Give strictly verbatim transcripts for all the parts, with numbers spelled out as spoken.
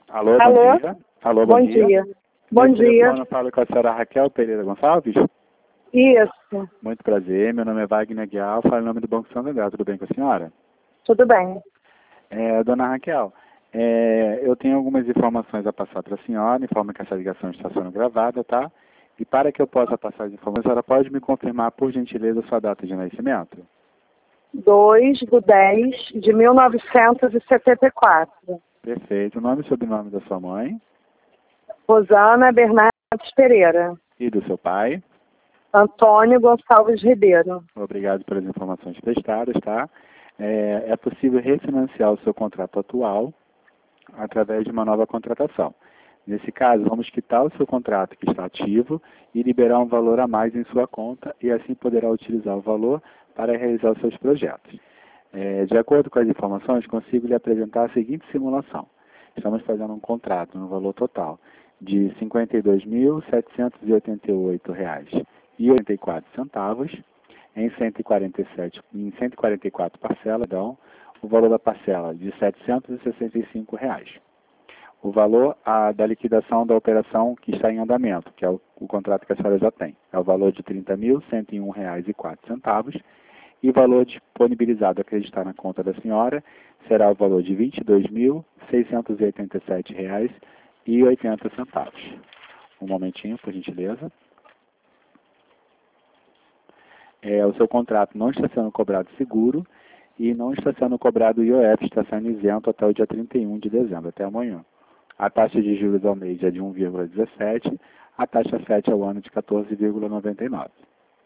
Alô, Alô? bom dia. Alô, bom, Bom dia. dia. Bom Nesse dia. telefone eu falo com a senhora Raquel Pereira Gonçalves. Isso. Muito prazer, meu nome é Wagner Guial, falo em nome do Banco Santander. Tudo bem com a senhora? Tudo bem. É, dona Raquel, é, eu tenho algumas informações a passar para a senhora, informa que essa ligação está sendo gravada, tá? E para que eu possa passar as informações, a senhora pode me confirmar, por gentileza, a sua data de nascimento? dois de dez de mil novecentos e setenta e quatro. Perfeito. O nome e sobrenome da sua mãe Rosana Bernardes Pereira. e do seu pai. Antônio Gonçalves Ribeiro. Obrigado pelas informações prestadas, tá? É, é possível refinanciar o seu contrato atual através de uma nova contratação. Nesse caso, vamos quitar o seu contrato que está ativo e liberar um valor a mais em sua conta e assim poderá utilizar o valor para realizar os seus projetos. É, de acordo com as informações, consigo lhe apresentar a seguinte simulação. Estamos fazendo um contrato no valor total de cinquenta e dois mil, setecentos e oitenta e oito reais e oitenta e quatro centavos em cento e quarenta e sete, em cento e quarenta e quatro parcelas, então, o valor da parcela de setecentos e sessenta e cinco reais. O valor a, da liquidação da operação que está em andamento, que é o, o contrato que a senhora já tem, é o valor de trinta mil, cento e um reais e quatro centavos, e o valor disponibilizado a acreditar na conta da senhora será o valor de vinte e dois mil, seiscentos e oitenta e sete reais e oitenta centavos. Um momentinho, por gentileza. É, o seu contrato não está sendo cobrado seguro e não está sendo cobrado I O F, está sendo isento até o dia trinta e um de dezembro, até amanhã. A taxa de juros ao mês é de um vírgula dezessete, a taxa F E T ao ano de quatorze vírgula noventa e nove.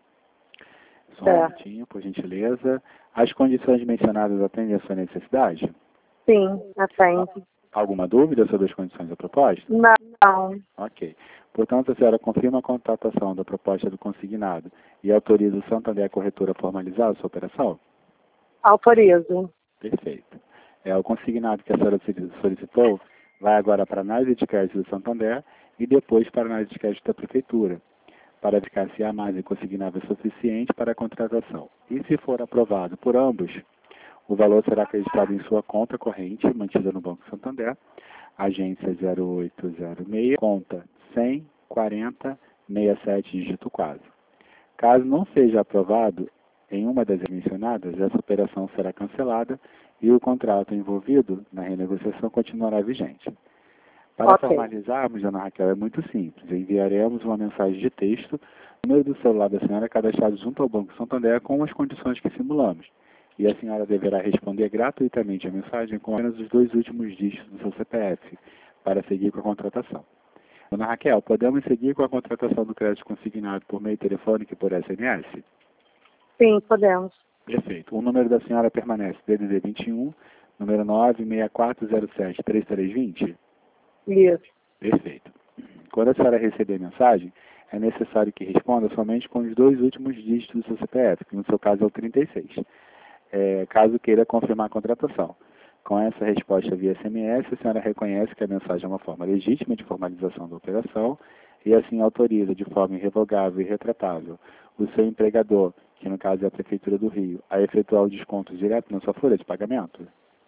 Só um minutinho, por gentileza. As condições mencionadas atendem a sua necessidade? Sim, atende. Alguma dúvida sobre as condições da proposta? Não. Ok. Portanto, a senhora confirma a contratação da proposta do consignado e autoriza o Santander Corretora a formalizar a sua operação? Autorizo. Perfeito. É, o consignado que a senhora solicitou vai agora para a análise de crédito do Santander e depois para a análise de crédito da Prefeitura, para verificar se a margem consignável é suficiente para a contratação. E se for aprovado por ambos, o valor será acreditado em sua conta corrente, mantida no Banco Santander, agência zero oito zero seis, conta cem, quarenta, sessenta e sete, dígito quatro. Caso não seja aprovado em uma das mencionadas, essa operação será cancelada e o contrato envolvido na renegociação continuará vigente. Para Ok. formalizarmos, dona Raquel, é muito simples. Enviaremos uma mensagem de texto, o número do celular da senhora é cadastrado junto ao Banco Santander com as condições que simulamos. E a senhora deverá responder gratuitamente a mensagem com apenas os dois últimos dígitos do seu C P F, para seguir com a contratação. Dona Raquel, podemos seguir com a contratação do crédito consignado por meio telefônico e por S M S? Sim, podemos. Perfeito. O número da senhora permanece D D D vinte e um, número nove seis quatro zero sete, três três dois zero? Isso. Perfeito. Quando a senhora receber a mensagem, é necessário que responda somente com os dois últimos dígitos do seu C P F, que no seu caso é o trinta e seis, é, caso queira confirmar a contratação. Com essa resposta via S M S, a senhora reconhece que a mensagem é uma forma legítima de formalização da operação e assim autoriza de forma irrevogável e retratável o seu empregador, que no caso é a Prefeitura do Rio, a efetuar o desconto direto na sua folha de pagamento?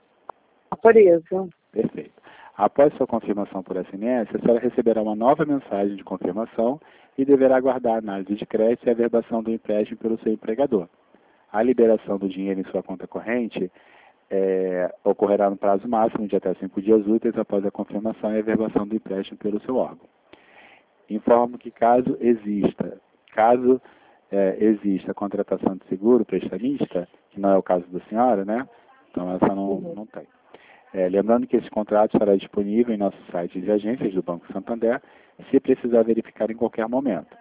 Autorizo. Perfeito. Após sua confirmação por S M S, a senhora receberá uma nova mensagem de confirmação e deverá aguardar a análise de crédito e a verbação do empréstimo pelo seu empregador. A liberação do dinheiro em sua conta corrente é, ocorrerá no prazo máximo de até cinco dias úteis após a confirmação e a verbação do empréstimo pelo seu órgão. Informo que caso exista, caso é, exista contratação de seguro prestamista, que não é o caso da senhora, né? Então essa não, Uhum. não tem. É, lembrando que esse contrato estará disponível em nosso site de agências do Banco Santander, se precisar verificar em qualquer momento.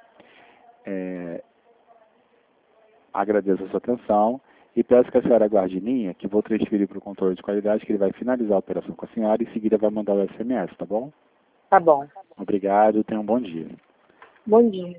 É, agradeço a sua atenção e peço que a senhora aguarde em linha, que vou transferir para o controle de qualidade, que ele vai finalizar a operação com a senhora e em seguida vai mandar o S M S, tá bom? Tá bom. Obrigado, tenha um bom dia. Bom dia.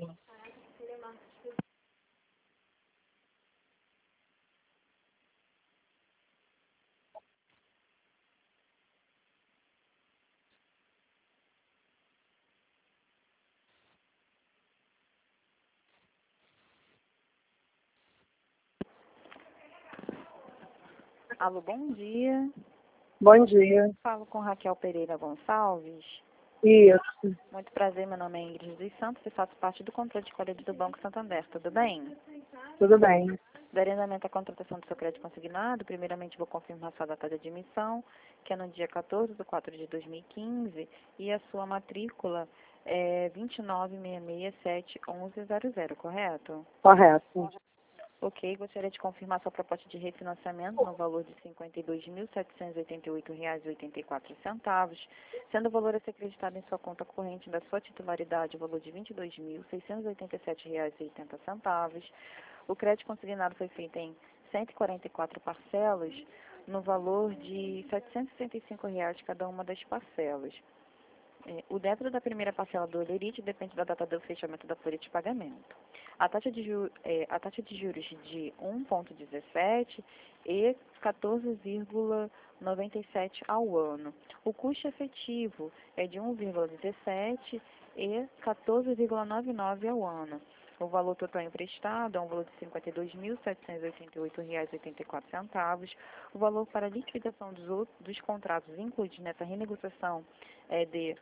Alô, bom dia. Bom dia. Falo com Raquel Pereira Gonçalves. Isso. Muito prazer, meu nome é Ingrid dos Santos e faço parte do controle de qualidade do Banco Santander. Tudo bem? Tudo bem. Darei andamento à contratação do seu crédito consignado. Primeiramente, vou confirmar sua data de admissão, que é no dia quatorze de quatro de dois mil e quinze, e a sua matrícula é vinte e nove, seis seis sete, onze zero zero, correto? Correto. Ok, gostaria de confirmar sua proposta de refinanciamento no valor de cinquenta e dois mil, setecentos e oitenta e oito reais e oitenta e quatro centavos, sendo o valor a ser acreditado em sua conta corrente da sua titularidade o valor de vinte e dois mil, seiscentos e oitenta e sete reais e oitenta centavos. O crédito consignado foi feito em cento e quarenta e quatro parcelas, no valor de setecentos e sessenta e cinco reais cada uma das parcelas. É, o débito da primeira parcela do Olerite depende da data do fechamento da folha de pagamento. A taxa de, ju, é, a taxa de juros de um vírgula dezessete e quatorze vírgula noventa e sete ao ano. O custo efetivo é de um vírgula dezessete e quatorze vírgula noventa e nove ao ano. O valor total emprestado é um valor de cinquenta e dois mil, setecentos e oitenta e oito reais e oitenta e quatro centavos. O valor para a liquidação dos, outros, dos contratos incluídos nessa renegociação é de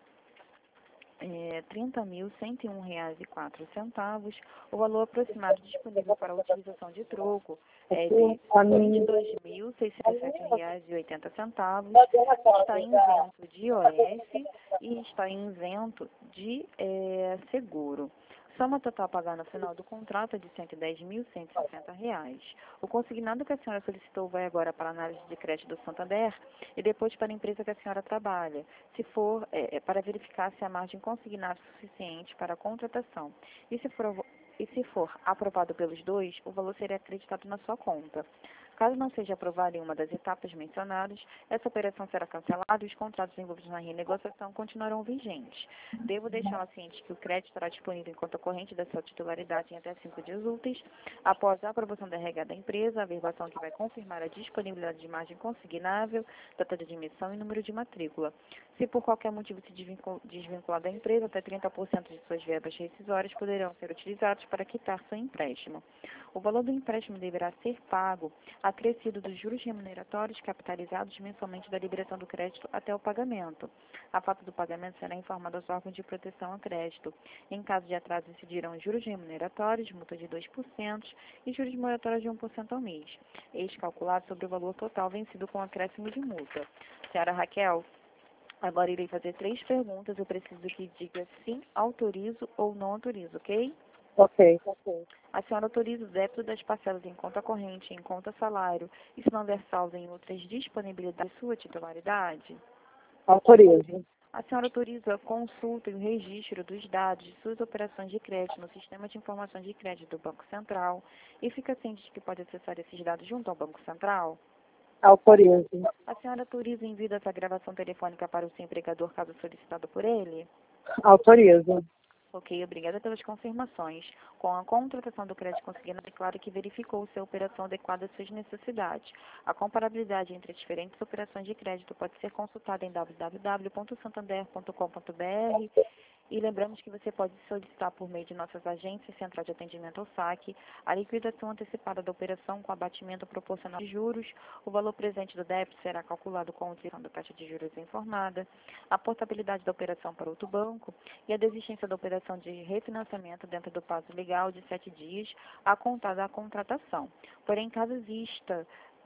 É, trinta mil, cento e um reais e quatro centavos. O valor aproximado disponível para a utilização de troco é de vinte e dois mil, seiscentos e sete reais e oitenta centavos. Está isento de I O F e está isento de é, seguro. Soma total a pagar no final do contrato é de cento e dez mil, cento e sessenta reais. O consignado que a senhora solicitou vai agora para a análise de crédito do Santander e depois para a empresa que a senhora trabalha, se for é, para verificar se a margem consignada é suficiente para a contratação. E se for, e se for aprovado pelos dois, o valor será acreditado na sua conta. Caso não seja aprovado em uma das etapas mencionadas, essa operação será cancelada e os contratos envolvidos na renegociação continuarão vigentes. Devo deixá-la ciente que o crédito estará disponível em conta corrente da sua titularidade em até cinco dias úteis. Após a aprovação da R H da empresa, a averbação que vai confirmar a disponibilidade de margem consignável, data de admissão e número de matrícula. Se por qualquer motivo se desvincular da empresa, até trinta por cento de suas verbas rescisórias poderão ser utilizados para quitar seu empréstimo. O valor do empréstimo deverá ser pago acrescido dos juros remuneratórios capitalizados mensalmente da liberação do crédito até o pagamento. A fato do pagamento será informado aos órgãos de proteção a crédito. Em caso de atraso, incidirão juros remuneratórios, multa de dois por cento e juros moratórios de um por cento ao mês, ex calculado sobre o valor total vencido com acréscimo de multa. Senhora Raquel, agora irei fazer três perguntas. Eu preciso que diga sim, autorizo ou não autorizo, ok? Ok. A senhora autoriza o débito das parcelas em conta corrente, em conta salário, e se não houver saldo em outras disponibilidades de sua titularidade? Autorizo. A senhora autoriza a consulta e o registro dos dados de suas operações de crédito no Sistema de Informação de Crédito do Banco Central e fica ciente de que pode acessar esses dados junto ao Banco Central? Autorizo. A senhora autoriza o envio dessa gravação telefônica para o seu empregador caso solicitado por ele? Autorizo. Ok, obrigada pelas confirmações. Com a contratação do crédito consignado, é claro que verificou se a operação adequada às suas necessidades. A comparabilidade entre as diferentes operações de crédito pode ser consultada em w w w ponto santander ponto com ponto b r. E lembramos que você pode solicitar por meio de nossas agências, Central de Atendimento ao Saque, a liquidação antecipada da operação com abatimento proporcional de juros. O valor presente do débito será calculado com a utilização da taxa de juros informada, a portabilidade da operação para outro banco e a desistência da operação de refinanciamento dentro do prazo legal de sete dias a contar da contratação. Porém, caso exista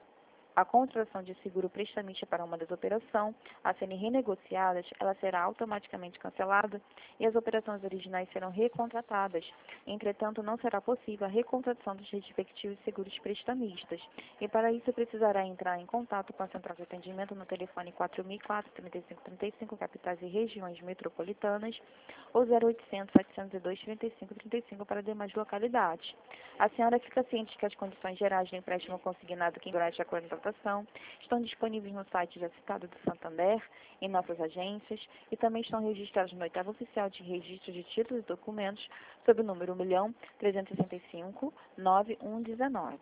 a contratação de seguro prestamista para uma das operações a serem renegociadas, ela será automaticamente cancelada e as operações originais serão recontratadas. Entretanto, não será possível a recontratação dos respectivos seguros prestamistas. E para isso precisará entrar em contato com a Central de Atendimento no telefone quatro mil e quatro, trinta e cinco trinta e cinco, capitais e regiões metropolitanas, ou zero oitocentos, setecentos e dois, trinta e cinco trinta e cinco para demais localidades. A senhora fica ciente que as condições gerais do empréstimo consignado que durante a contratação estão disponíveis no site já citado do Santander, em nossas agências, e também estão registrados no oitavo oficial de registro de títulos e documentos sob o número um milhão trezentos e sessenta e cinco, nove um um nove.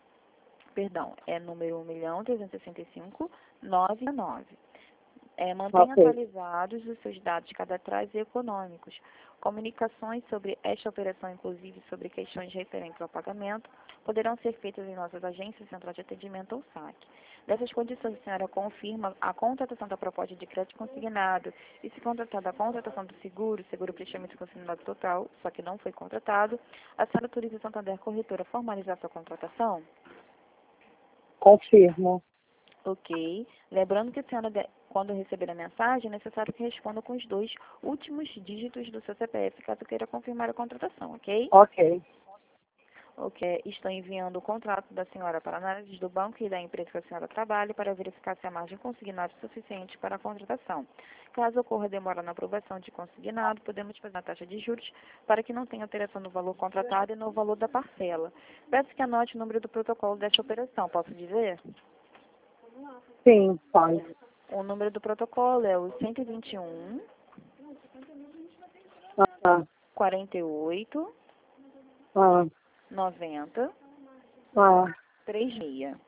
Perdão, é número um milhão trezentos e sessenta e cinco, nove um nove. É, mantenha Ok. atualizados os seus dados cadastrais e econômicos. Comunicações sobre esta operação, inclusive sobre questões referentes ao pagamento, poderão ser feitas em nossas agências Central de Atendimento ou saque. Dessas condições, a senhora confirma a contratação da proposta de crédito consignado e, se contratada a contratação do seguro, seguro prestamento consignado total, só que não foi contratado, a senhora autoriza a Santander Corretora a formalizar sua contratação? Confirmo. Ok. Lembrando que a senhora, quando receber a mensagem, é necessário que responda com os dois últimos dígitos do seu C P F, caso queira confirmar a contratação, ok? Ok. Ok. Estou enviando o contrato da senhora para a análise do banco e da empresa que a senhora trabalha para verificar se a margem consignada é suficiente para a contratação. Caso ocorra demora na aprovação de consignado, podemos fazer a taxa de juros para que não tenha alteração no valor contratado e no valor da parcela. Peço que anote o número do protocolo desta operação. Posso dizer? Sim, pode. O número do protocolo é o cento e vinte e um, Ah, quarenta e oito, ah, noventa, ah. trinta e seis.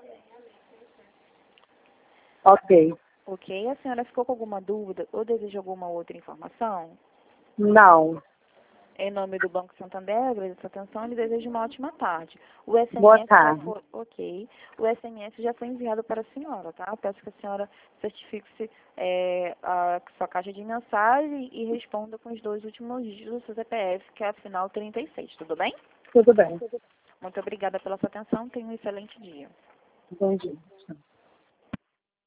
Ok. Ok? A senhora ficou com alguma dúvida ou deseja alguma outra informação? Não. Em nome do Banco Santander, agradeço a atenção e desejo uma ótima tarde. O S M S Boa já tarde. foi, ok. O S M S já foi enviado para a senhora, tá? Peço que a senhora certifique-se é, a sua caixa de mensagem e responda com os dois últimos dígitos do seu C P F, que é a final trinta e seis, tudo bem? Tudo bem. Muito obrigada pela sua atenção. Tenha um excelente dia. Bom dia.